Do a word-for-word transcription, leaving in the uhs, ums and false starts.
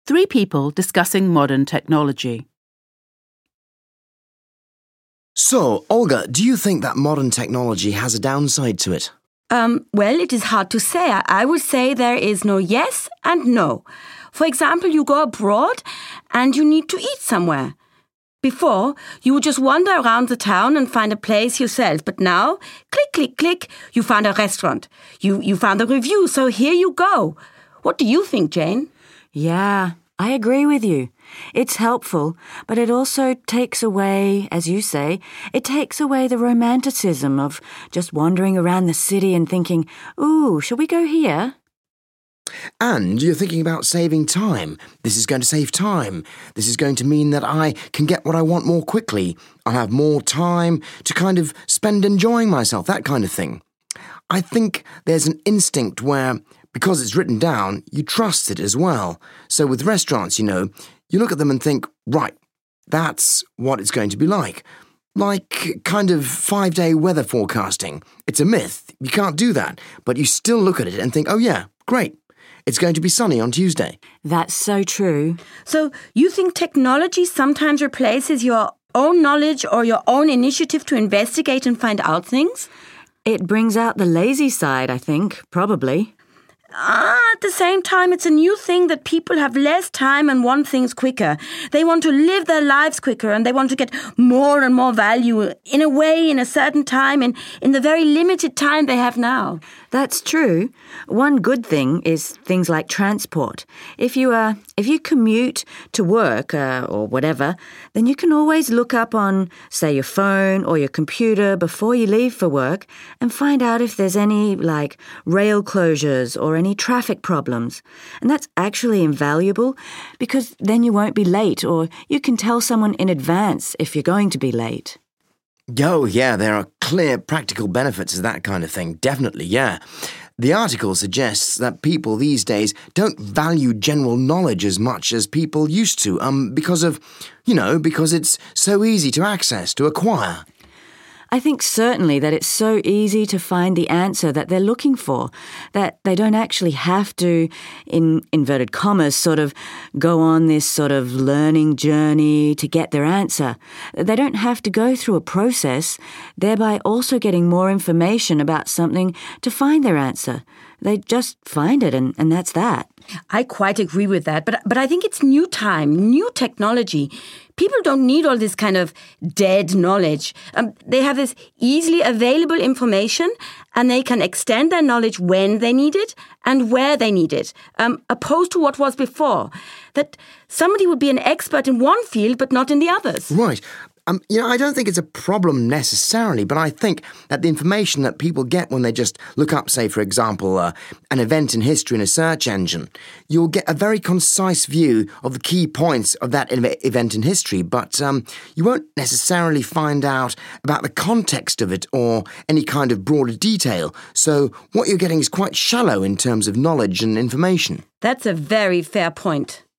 Three people discussing modern technology. So, Olga, do you think that modern technology has a downside to it? Um, well, it is hard to say. I- I would say there is no yes and no. For example, you go abroad and you need to eat somewhere. Before, you would just wander around the town and find a place yourself. But now, click, click, click, you found a restaurant. You, you found a review, so here you go. What do you think, Jane? Yeah, I agree with you. It's helpful, but it also takes away, as you say, it takes away the romanticism of just wandering around the city and thinking, ooh, shall we go here? And you're thinking about saving time. This is going to save time. This is going to mean that I can get what I want more quickly. I'll have more time to kind of spend enjoying myself, that kind of thing. I think there's an instinct where, because it's written down, you trust it as well. So with restaurants, you know, you look at them and think, right, that's what it's going to be like. Like kind of five-day weather forecasting. It's a myth. You can't do that. But you still look at it and think, oh yeah, great. It's going to be sunny on Tuesday. That's so true. So you think technology sometimes replaces your own knowledge or your own initiative to investigate and find out things? It brings out the lazy side, I think, probably. Ah, at the same time, it's a new thing that people have less time and want things quicker. They want to live their lives quicker and they want to get more and more value in a way, in a certain time, and in the very limited time they have now. That's true. One good thing is things like transport. If you uh, if you commute to work uh, or whatever, then you can always look up on, say, your phone or your computer before you leave for work and find out if there's any, like, rail closures or any traffic problems. And that's actually invaluable because then you won't be late, or you can tell someone in advance if you're going to be late. Oh, yeah, there are clear practical benefits of that kind of thing. Definitely, yeah. The article suggests that people these days don't value general knowledge as much as people used to, um, because of, you know, because it's so easy to access, to acquire. I think certainly that it's so easy to find the answer that they're looking for, that they don't actually have to, in inverted commas, sort of go on this sort of learning journey to get their answer. They don't have to go through a process, thereby also getting more information about something to find their answer. They just find it, and, and that's that. I quite agree with that, but but I think it's new time, new technology. People don't need all this kind of dead knowledge. Um, they have this easily available information, and they can extend their knowledge when they need it and where they need it, um, opposed to what was before, that somebody would be an expert in one field but not in the others. Right. Um, you know, I don't think it's a problem necessarily, but I think that the information that people get when they just look up, say, for example, uh, an event in history in a search engine, you'll get a very concise view of the key points of that event in history, but um, you won't necessarily find out about the context of it or any kind of broader detail. So what you're getting is quite shallow in terms of knowledge and information. That's a very fair point.